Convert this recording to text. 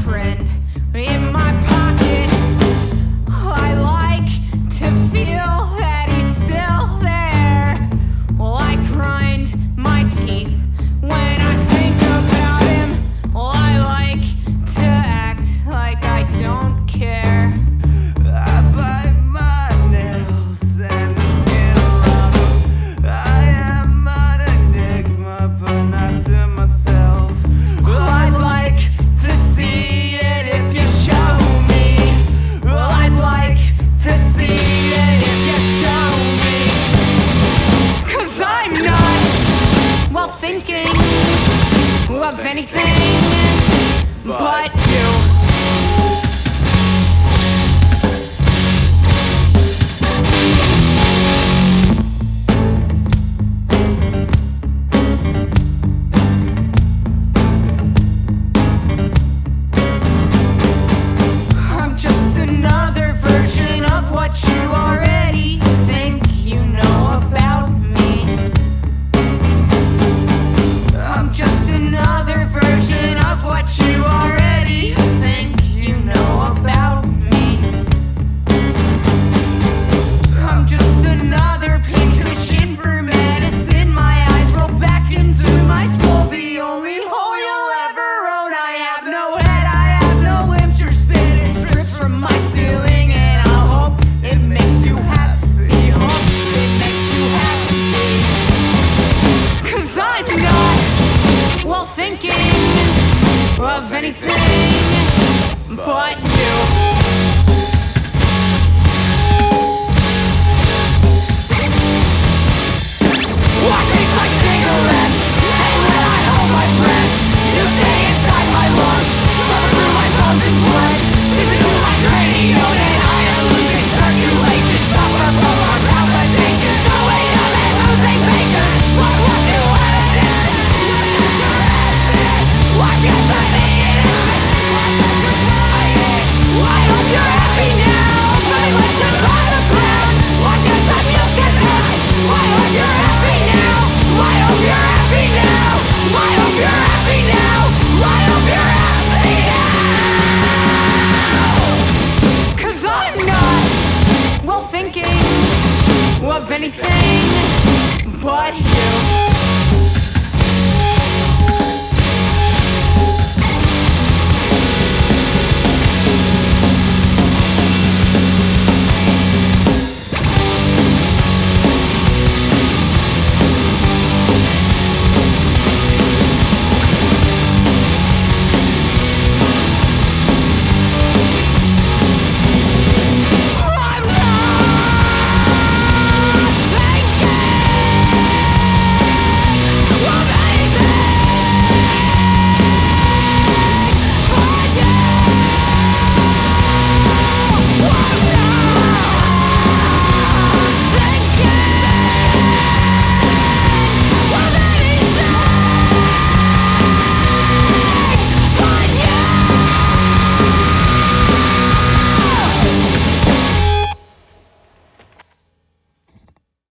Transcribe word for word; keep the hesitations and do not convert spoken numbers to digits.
friend in my pocket. I like to feel that he's still there. Well, I grind my teeth when I think about him. Well, I like to act like I don't care. I bite my nails and the skin around them. I am an enigma, but not to myself. Well, I'd like to see it if you show me. Well, I'd like to see it if you show me. 'Cause I'm not, well, thinking of anything but you. I'm just another version of what you already think you know about me. I'm just another version of what you already think you know about me. I'm just another pink machine for medicine. My eyes roll back into my skull, the only hole you'll ever own. I have no head, I have no limbs. Your spit drips from my ceiling, and I hope it makes you happy. Hope it makes you happy. 'Cause I'm not, well, thinking of anything but you. What tastes like cigarettes? And when I hold my breath, you stay inside my lungs, flowing through my bones and blood, seeping through my cranium, and I am losing circulation. Suffer from our palpitation, going up and losing patience. Look what you wanna do. What guess I need? I hope you're happy now. My lips are on the ground. What guess I'm used to this? I hope you're happy now. I hope you're happy now. I hope you're happy now. I hope you're happy now. 'Cause I'm not, well, thinking of anything